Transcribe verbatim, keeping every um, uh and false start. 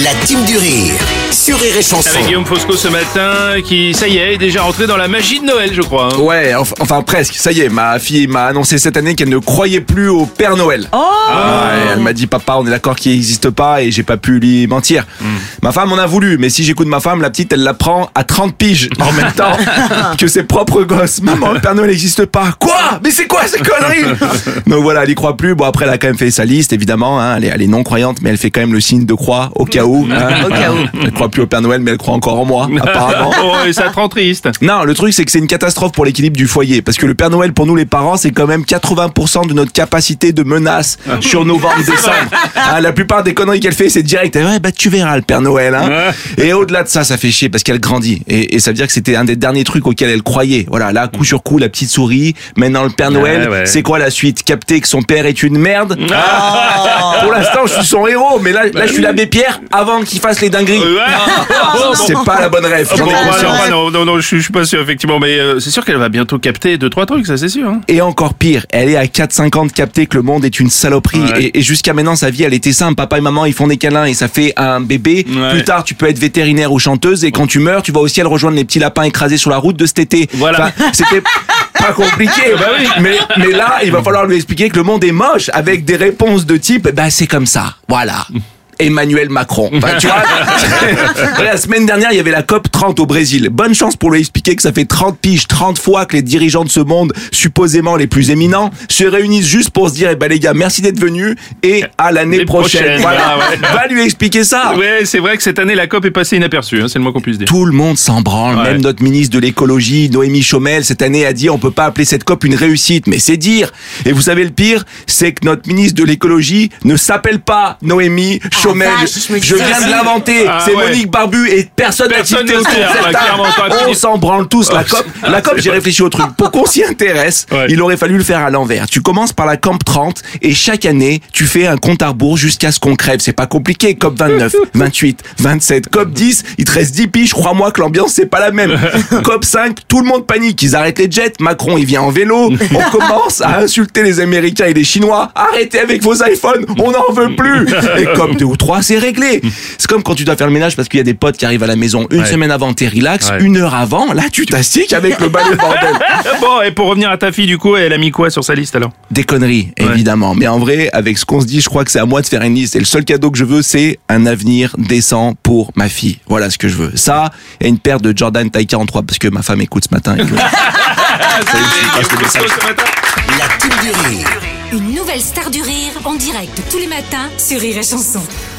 La team du rire sur Rire et Chanson. Avec Guillaume Fosco ce matin, qui, ça y est, est déjà rentré dans la magie de Noël, je crois. Hein. Ouais, enfin, enfin presque. Ça y est, ma fille m'a annoncé cette année qu'elle ne croyait plus au Père Noël. Oh Ouais, elle m'a dit, papa, on est d'accord qu'il n'existe pas, et j'ai pas pu lui mentir. Mm. Ma femme en a voulu, mais si j'écoute ma femme, la petite, elle l'apprend à trente piges en même temps que ses propres gosses. Maman, le Père Noël n'existe pas. Quoi? Mais c'est quoi ces conneries? Donc voilà, elle y croit plus. Bon, après, elle a quand même fait sa liste, évidemment. Hein. Elle est, elle est non croyante, mais elle fait quand même le signe de croix au cas où. Hein. Au cas où. Elle croit plus au Père Noël, mais elle croit encore en moi, apparemment. Oh, et ça te rend triste. Non, le truc, c'est que c'est une catastrophe pour l'équilibre du foyer. Parce que le Père Noël, pour nous les parents, c'est quand même quatre-vingts pour cent de notre capacité de menace sur novembre-décembre. Hein, la plupart des conneries qu'elle fait, c'est direct. Ouais, bah tu verras le Père Noël. Hein. Et au-delà de ça, ça fait chier parce qu'elle grandit. Et, et ça veut dire que c'était un des derniers trucs auxquels elle croyait. Voilà, là, coup sur coup, la petite souris. Maintenant, le Père Noël, ouais, ouais. c'est quoi la suite? Capter que son père est une merde. Oh. Pour l'instant, je suis son héros. Mais là, là je suis l'abbé Pierre avant qu'il fasse les dingueries. Ouais. C'est pas la bonne rêve. J'en ai Bon, bah, conscience. non, non, non, non, je suis, je suis pas sûr, effectivement, mais euh, c'est sûr qu'elle va bientôt capter deux, trois trucs, ça c'est sûr. Hein. Et encore pire, elle est à quatre cinq ans de capter que le monde est une saloperie. Ouais. Et, et jusqu'à maintenant, sa vie, elle était simple. Papa et maman, ils font des câlins et ça fait un bébé. Ouais. Plus tard, tu peux être vétérinaire ou chanteuse. Et quand tu meurs, tu vas au ciel rejoindre les petits lapins écrasés sur la route de cet été. Voilà. Enfin, c'était pas compliqué. Bah oui. mais, mais là, il va falloir lui expliquer que le monde est moche avec des réponses de type, bah, c'est comme ça. Voilà. Emmanuel Macron. Enfin, tu vois, la semaine dernière, il y avait la COP trente au Brésil. Bonne chance pour lui expliquer que ça fait trente piges, trente fois que les dirigeants de ce monde, supposément les plus éminents, se réunissent juste pour se dire, eh ben les gars, merci d'être venus et à l'année Les prochaine. prochaines, Voilà. voilà, ouais. Va lui expliquer ça. Ouais, c'est vrai que cette année, la COP est passée inaperçue, hein, c'est le moins qu'on puisse dire. Tout le monde s'en branle, Ouais. même notre ministre de l'écologie, Noémie Chomel, cette année a dit on peut pas appeler cette COP une réussite, mais c'est dire. Et vous savez le pire, c'est que notre ministre de l'écologie ne s'appelle pas Noémie Chomel. vache, je me dis Je ça viens aussi. de l'inventer, Ah, c'est ouais. Monique Barbu et personne n'a Personne tilté ne autour de sait, cette ouais, table. clairement, t'aurais pu On dire- s'en branle tous, la Oh, COP. La COP, c'est j'ai vrai. réfléchi au truc. Pour qu'on s'y intéresse, Ouais. il aurait fallu le faire à l'envers. Tu commences par la COP trente et chaque année, tu fais un compte à rebours jusqu'à ce qu'on crève. C'est pas compliqué. COP vingt-neuf, vingt-huit, vingt-sept, COP dix, il te reste dix piges. Crois-moi que l'ambiance, c'est pas la même. COP cinq, tout le monde panique. Ils arrêtent les jets. Macron, il vient en vélo. On commence à insulter les Américains et les Chinois. Arrêtez avec vos iPhones. On n'en veut plus. Et COP deux ou trois, c'est réglé. C'est comme quand tu dois faire le ménage parce qu'il y a des potes qui arrivent à la maison une Ouais. semaine avant, t'es relax. Ouais. Une heure avant, là, tu t'assiques avec le balai de bordel. Bon, et pour revenir à ta fille, du coup, elle a mis quoi sur sa liste alors? Des conneries, Ouais. évidemment. Mais en vrai, avec ce qu'on se dit, je crois que c'est à moi de faire une liste. Et le seul cadeau que je veux, c'est un avenir décent pour ma fille. Voilà ce que je veux. Ça, et une paire de Jordan taille quarante-trois, parce que ma femme écoute ce matin. Et que... Guillaume Fosco ce matin. La team du rire. Une nouvelle star du rire en direct tous les matins sur Rire et Chanson.